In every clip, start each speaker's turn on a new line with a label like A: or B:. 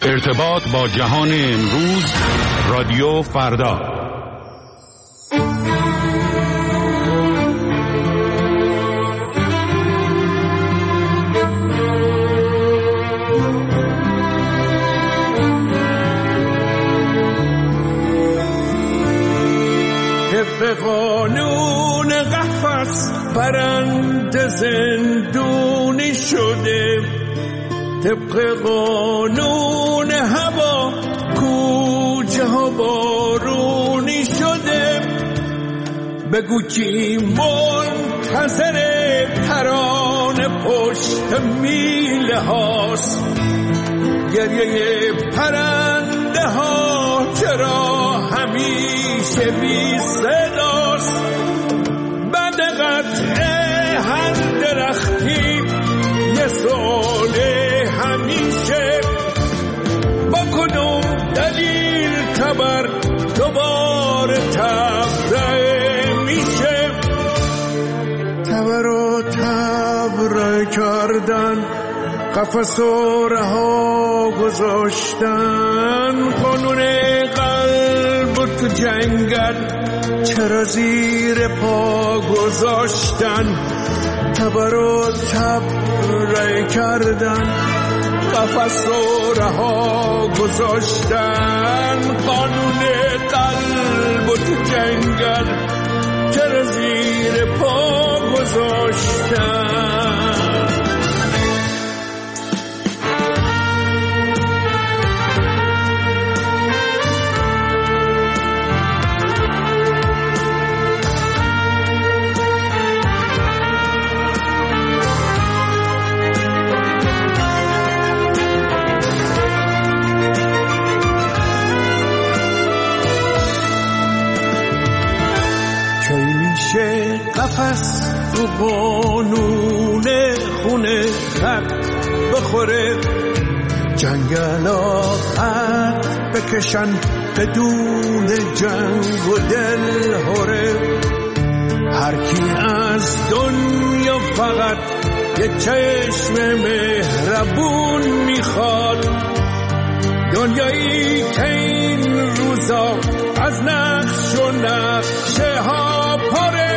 A: ارتباط با جهان امروز، رادیو فردا.
B: طبق قانون قفس پرنده زندونی شده، طبق قانون هوا کوچه ها بارونی شده. بگو کی منتظر ترانه پشت میله هاست، گریه پرنده ها چرا همیشه بی صداست. بعد قطع هر درختی یه سؤال همیشه، با کدوم دلیل تبر دوباره تبرئه میشه. تبر و تبرئه کردن، قفس و رها گذاشتن، قانون قلب و تو جنگل چرا زیر پا گذاشتن. تبر و تبرئه کردن، قفس و رها گذاشتن، قانون قلب و تو جنگل چرا زیر پا گذاشتن. قفس تو قانون خونه خط بخوره، جنگلا خط بکشن بدون جنگ و دل هره. هر کی از دنیا فقط یه چشم مهربون میخواد، دنیایی که این روزا از نقش و نقشه ها پره.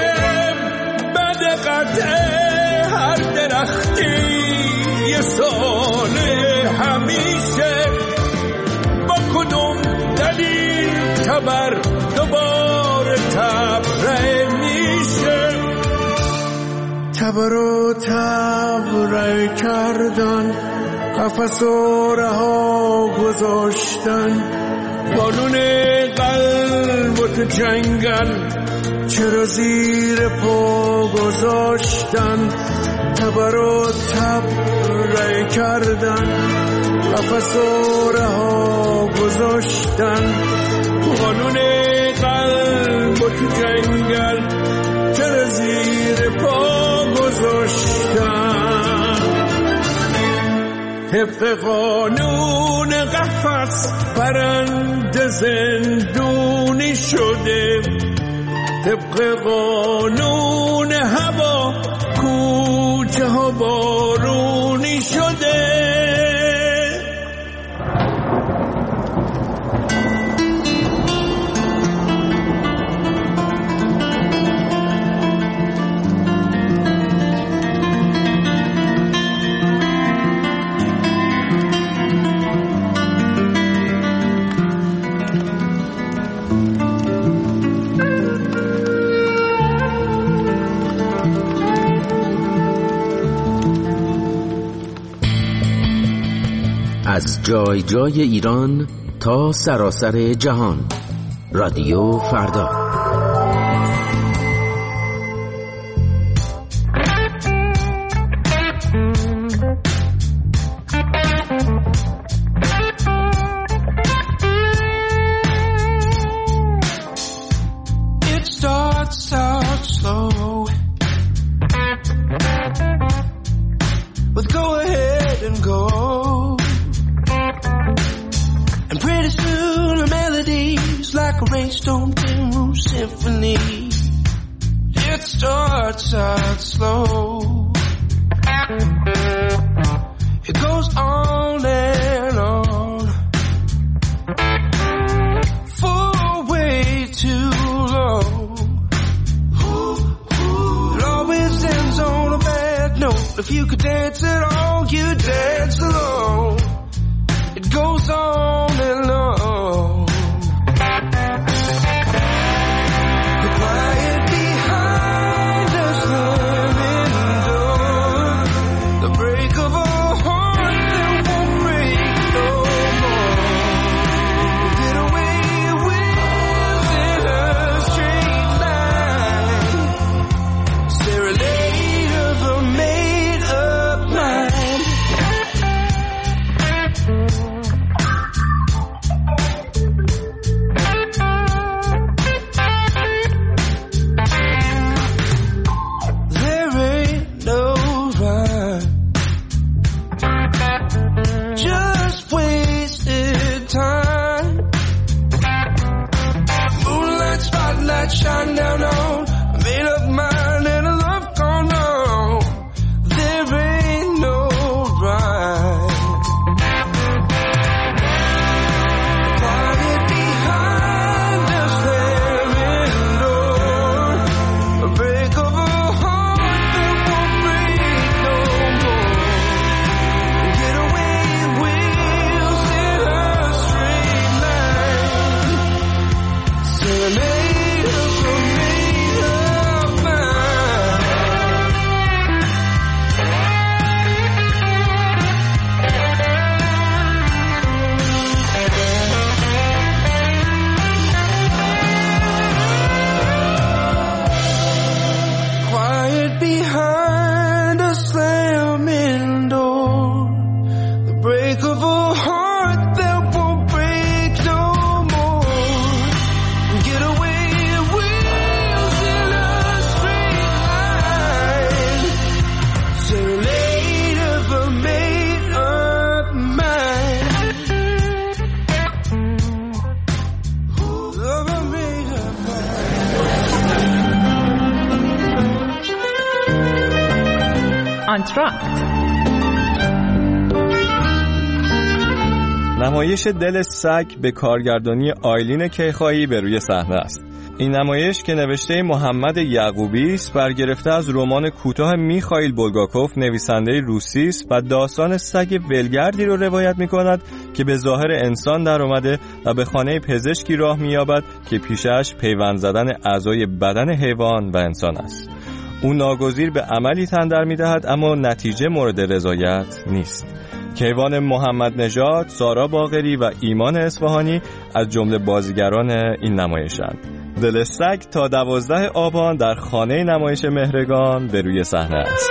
B: هر درختی یه سال همیشه، با کدوم دلیل تبر دوباره تبرئه میشه. تبر و تبرئه کردن، قفس و رها گذاشتن، قانون قلب و تو جنگل چرا زیر پا گذاشتن. تبر و تبرئه کردن، قفس و رها گذاشتن، قانون قلب و تو جنگل چرا زیر پا گذاشتن. طبق قانون قفس پرنده زندونی شده، طبق قانون هوا کوچه ها بارونی شده.
C: از جای جای ایران تا سراسر جهان، رادیو فردا.
B: It starts out slow with go ahead and go. Pretty soon a melody's like a rainstorm Timru symphony. It starts out slow, it goes on and on.
D: dance alone. It goes on and on. The quiet behind a slamming door, the break of a heart that won't break no more. Get away wheels in a straight line, serenade of a made-up mind. There ain't no rhyme, just wasted time. Moonlight spotlight shine down on a made-up mind and a love gone wrong. There ain't no rhyme. Quiet behind a slamming door, a break of a heart that won't break no more. Get away wheels in a straight line, serenade of a made-up mind. Quiet behind a slamming door, the break of a heart that won't break no more. Get away wheels in a straight line, serenade of a made-up mind. Of a made-up mind.
E: آنتراکت.
F: نمایش دل سگ به کارگردانی آیلین کیخایی به روی صحنه است. این نمایش که نوشته محمد یعقوبی است برگرفته از رمان کوتاه میخائیل بولگاکوف نویسنده روسی است و داستان سگ ولگردی رو روایت می‌کند که به ظاهر انسان در اومده و به خانه پزشکی راه می‌یابد که پیشش پیوند زدن اعضای بدن حیوان و انسان است. او ناگزیر به عملی تن در می‌دهد اما نتیجه مورد رضایت نیست. کیوان محمد نژاد، سارا باقری و ایمان اصفهانی از جمله بازیگران این نمایشند. دل سگ تا 12 آبان در خانه نمایش مهرگان به روی صحنه است.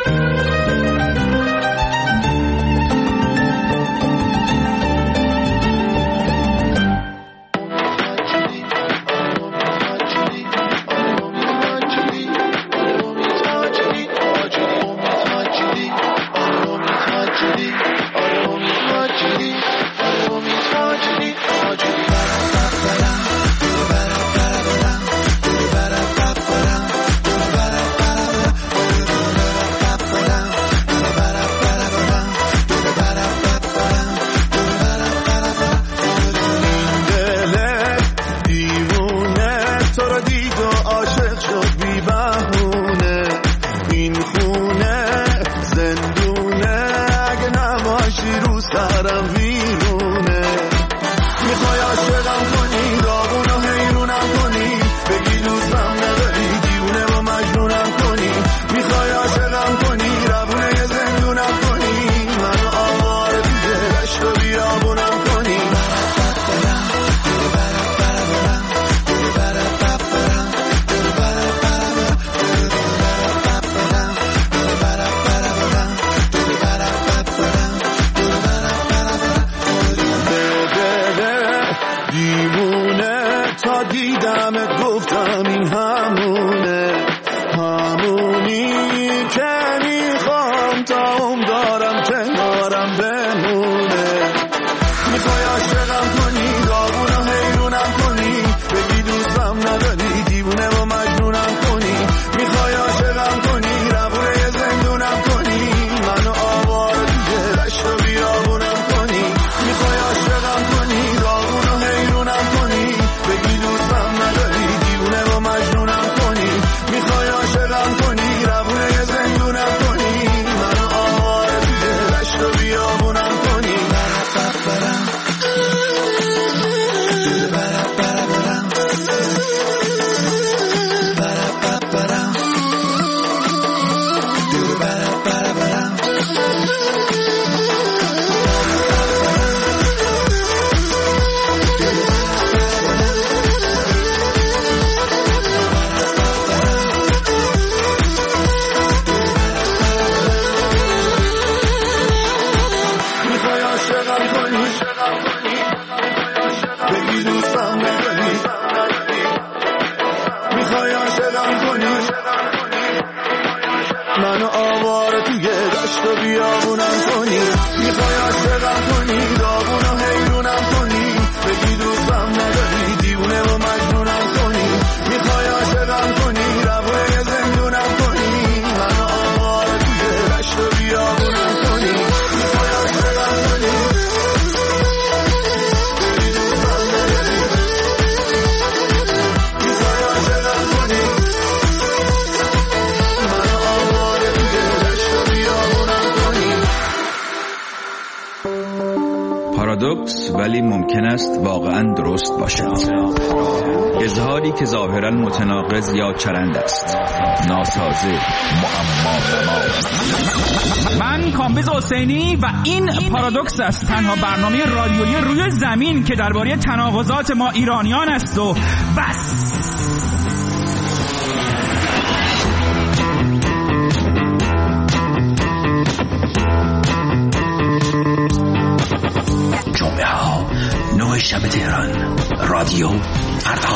E: عاشقم کنی بگی دوستم نداری میخوای عاشقم کنی منو آواره توی دشت و بیابونم کنی میخوای عاشقم کنی داغونم حیرونم کنی بگی دوستم نداری دیوونه و مجنونم کنی میخوای عاشقم کنی روی زندونم کنی منو آواره توی دشت و بیابونم کنی میخوای عاشقم کنی بگی دوستم نداری میخوای عاشقم کنی منو آواره توی دشت و بیابونم کنی.
A: پارادوکس ولی ممکن است واقعا درست باشد. اظهاری که ظاهرا متناقض یا چرند است، ناسازه، معما.
G: من کامبیز حسینی و این پارادوکس است، تنها برنامه رادیویی روی زمین که درباره تناقضات ما ایرانیان است و بس.
A: جمعه ها 9 شب تهران، رادیو فردا.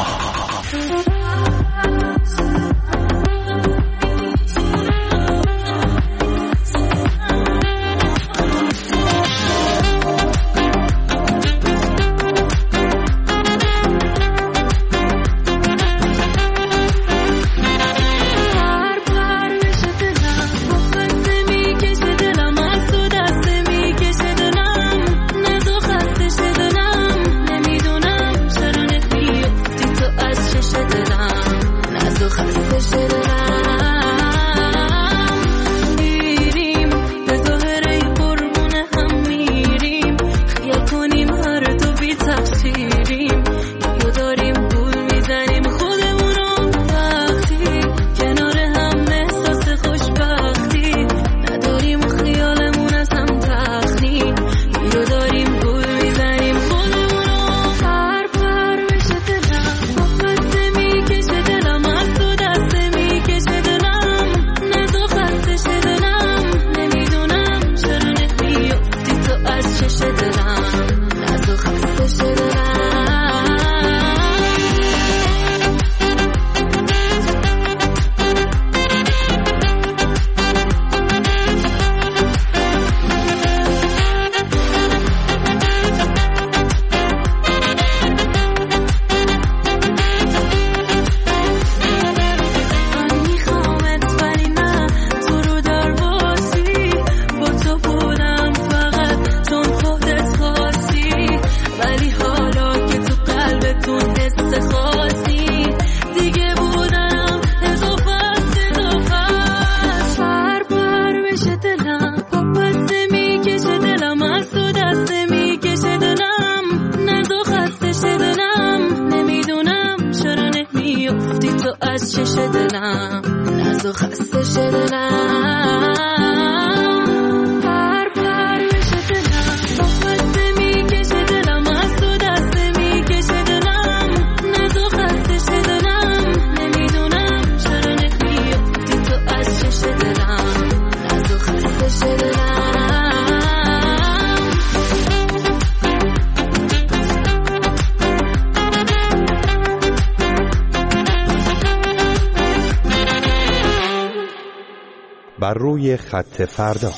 H: بر روی خط فردا.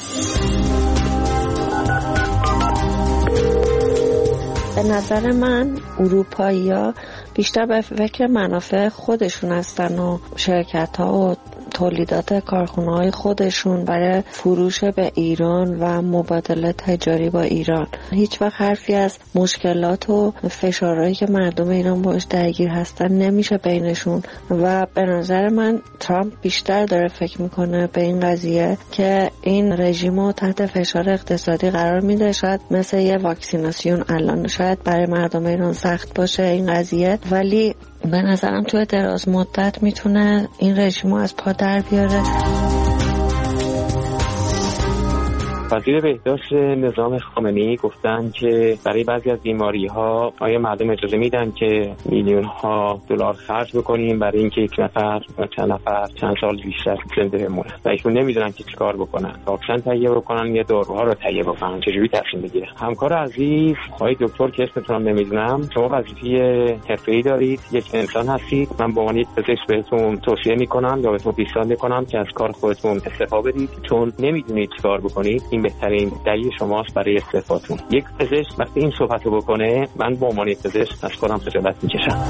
I: به نظر من اروپایی‌ها بیشتر به فکر منافع خودشون هستن و شرکت‌ها و تولیدات کارخانه‌های خودشون برای فروش به ایران و مبادله تجاری با ایران. هیچ وقت حرفی از مشکلات و فشارهایی که مردم ایران باش درگیر هستن نمیشه بینشون و به نظر من ترامپ بیشتر داره فکر میکنه به این قضیه که این رژیمو تحت فشار اقتصادی قرار میده. شاید مثل یه واکسیناسیون الان شاید برای مردم ایران سخت باشه این قضیه، ولی به نظرم توی دراز مدت میتونه این رژیمو از پا در بیاره.
J: وزیر بهداشت نظام خامنه‌ای گفتن که برای بعضی از بیماری‌ها آیا مردم اجازه میدن که میلیون‌ها دلار خرج بکنیم برای اینکه یک نفر و چند نفر چند سال بیشتر زنده بمونن و ایشون نمیدونن که چیکار بکنن، واکسن تهیه بکنن یا داروها رو تهیه بکنن، چجوری تصمیم بگیرن. همکار عزیز آقای دکتر که اسمتون هم نمیدونم، شما وظیفه حرفه‌ای دارید، یک انسان هستید. من به عنوان یک پزشک بهتون توصیه میکنم یا بهتون پیشنهاد میکنم که از کار خودتون استعفا بدید، چون نمیدونید چیکار بکنید. این بهترین دلیل شماست برای استعفاتون. یک پزشک وقتی این صحبتو بکنه، من به عنوان یک پزشک از خودم خجالت میکشم.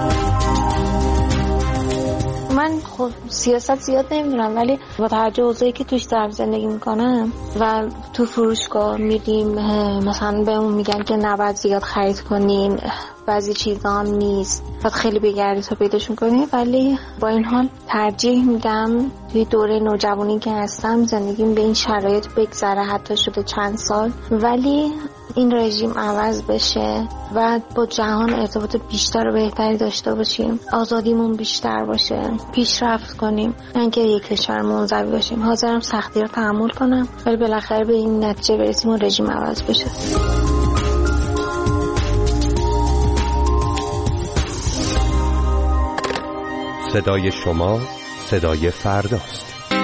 I: من خب سیاست زیاد نمیدونم، ولی با توجه اوضاعی که توش دارم زندگی میکنم و تو فروشگاه میریم مثلا بهمون میگن که نباید زیاد خرید کنین، بعضی چیزا هم نیست، باید خیلی بگردی تا پیداشون کنی. ولی با این حال ترجیح میدم توی دوره نوجوانی که هستم زندگیم به این شرایط بگذره، حتی شده چند سال، ولی این رژیم عوض بشه و با جهان ارتباط بیشتر و بهتری داشته باشیم، آزادیمون بیشتر باشه، پیشرفت کنیم، نه اینکه یک کشور منزوی باشیم. حاضرم سختی رو تحمل کنم ولی بالاخره به این نتیجه برسیم و رژیم عوض بشه.
H: صدای شما صدای فرداست.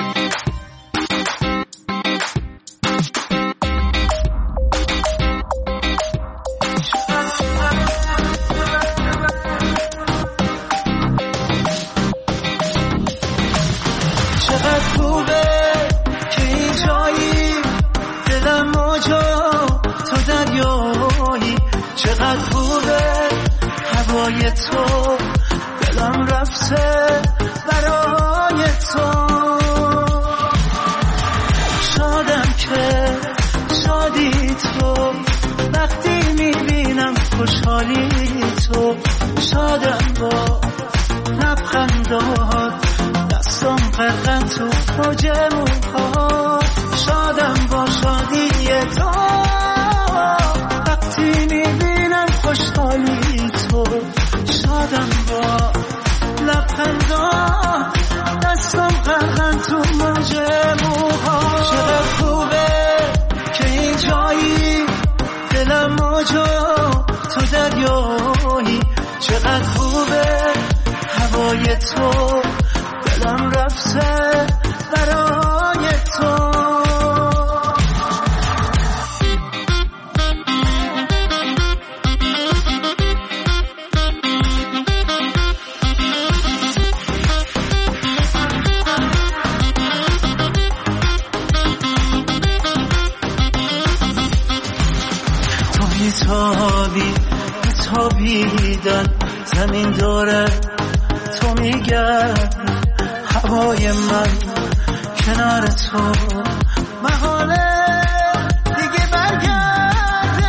E: تابیدن زمین داره، تو میگردی هوای من کنار تو، محاله دیگه برگرده.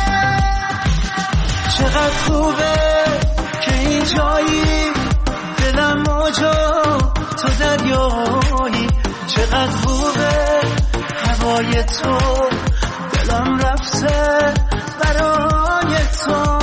E: چقدر خوبه که این جایی، دلم موجا تو دریایی. چقدر خوبه هوای تو، دلم رفته برای تو.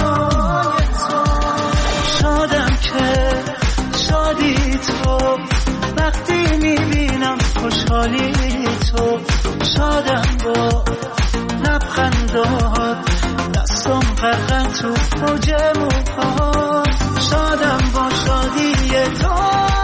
E: شادم که شادی تو، وقتی میبینم خوشحالی تو. شادم با لبخندات، دستم غرقه تو موج موهات. شادم با شادی تو،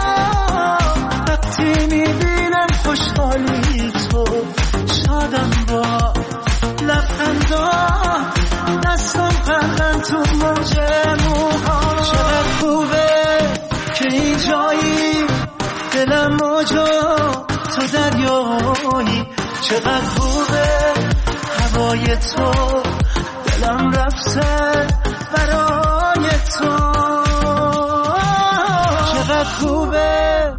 E: وقتی میبینم خوشحالی تو. شادم با لبخندات، دستم غرقه تو موج موهات. چقدر خوبه که این جایی، دلم موجا تو دریایی. چقدر خوبه هوای تو، دلم رفته برای تو. چقدر خوبه.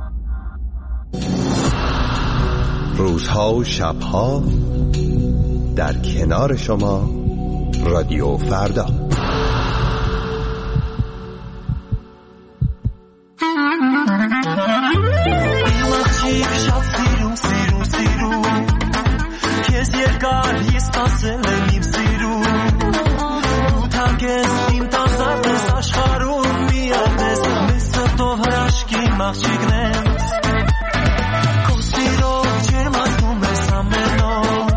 H: روزها و شبها در کنار شما، رادیو فردا.
E: Così lo cermas tu me sameno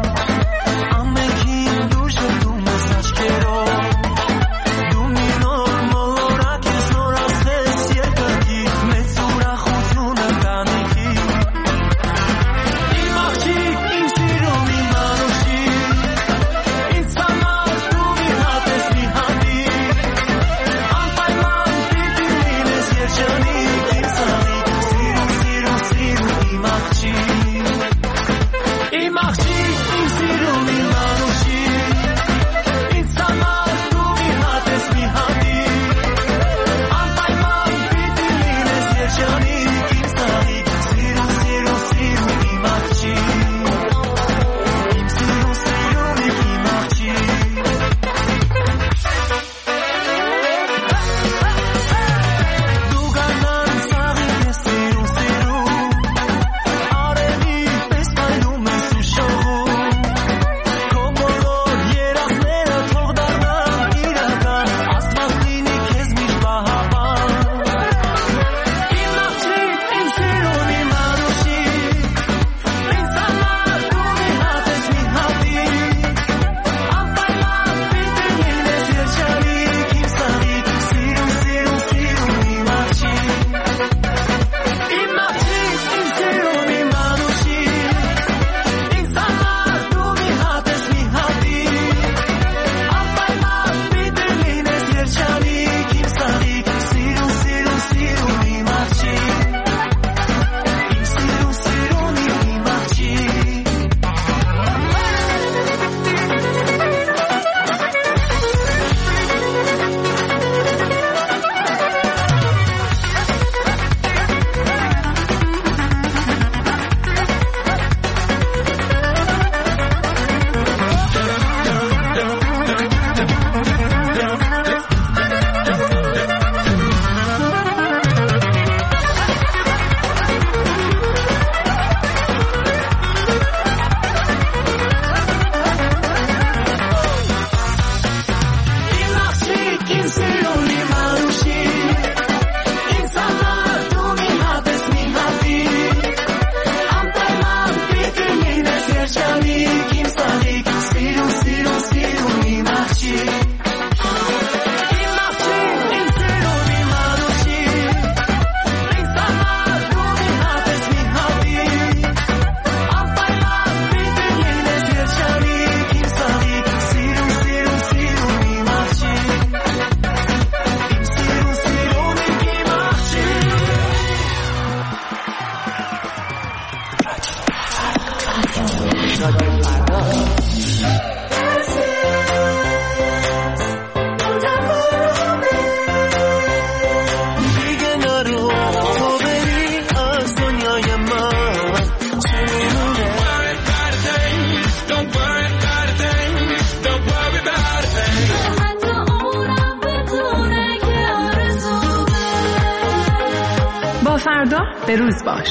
K: فردا به روز باش.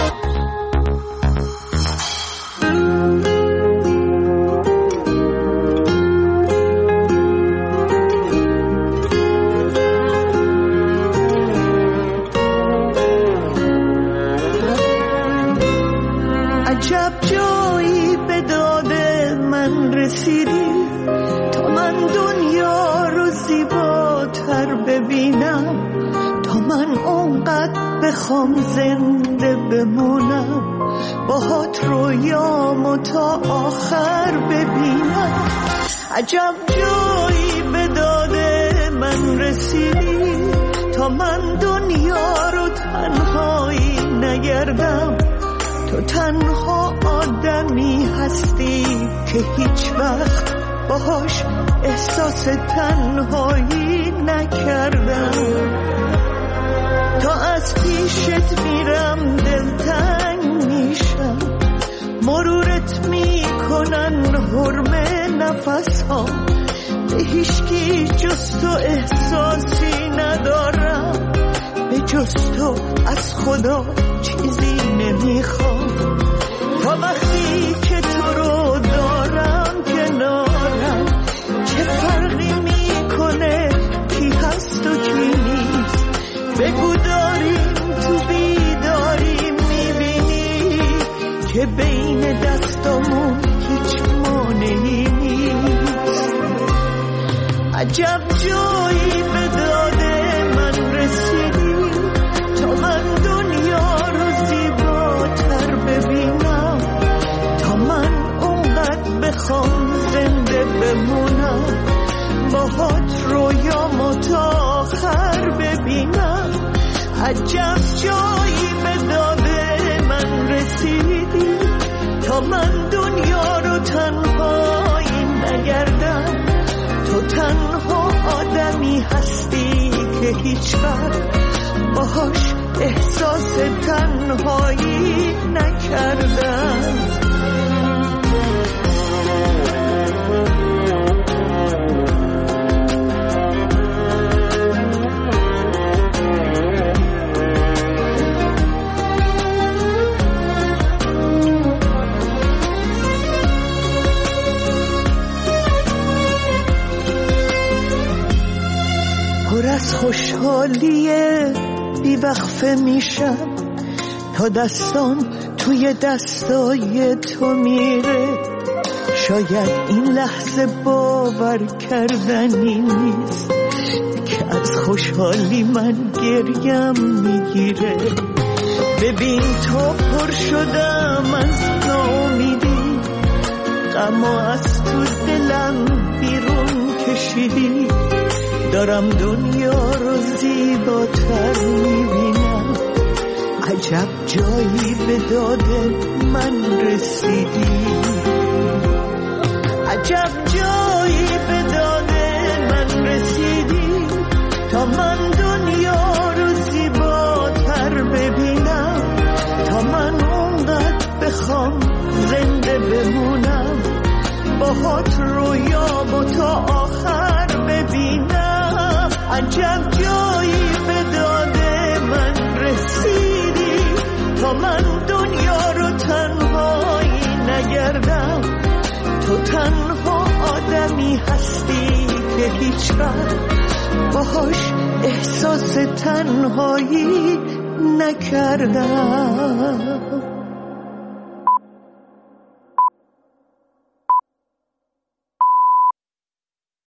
L: عجب جایی به داد من رسیدی تا من دنیا رو زیباتر ببینم، تا من اونقدر بخوام زنده بمونم، باهات رویامو تا آخر ببینم. عجب جایی به داد من رسیدی تا من دنیا رو تنهایی نگردم، تو تنها آدمی هستی که هیچ وقت باهاش احساس تنهایی نکردم. تا از پیشت میرم دلتنگ میشم، مرورت میکنن حرمه نفسها، به هیچکی جز تو احساسی ندارم، به جز تو از خدا چیزی نمیخوام. تا وقتی که تو رو دارم کنارم، چه فرقی میکنه کی هست و کی نیست؟ بگو داریم تو بیداری میبینی که بین دستامون هیچ مانعی نیست. عجب جایی به داد من رسیدی تا من دنیا رو زیباتر ببینم، تا من اونقدر بخوام زنده بمونم، باهات رویامو تا آخر ببینم. عجب جایی به داد من رسیدی تا من دنیا رو تنهایی نگردم، تو تنها آدمی هستی که هیچ وقت باهاش احساس تنهایی نکردم. پر از خوشحالیه بی‌وقفه میشم تا دستام توی دستای تو میره. شاید این لحظه باور کردنی نیست که از خوشحالی من گریم میگیره. ببین تو پر شدم از ناامیدی، غم از تو دلم بیرون کشیدی، دارم دنیا رو زیباتر میبینم. عجب جایی به داد من رسیدی، عجب جایی به داد من رسیدی تا من دنیا رو زیباتر ببینم، تا من اونقدر بخوام زنده بمونم، باهات رویامو تا آخر ببینم. عجب جایی به داد من رسیدی تا من دنیا رو تنهایی نگردم، تو تنها آدمی هستی که هیچ وقت باهاش احساس تنهایی نکردم.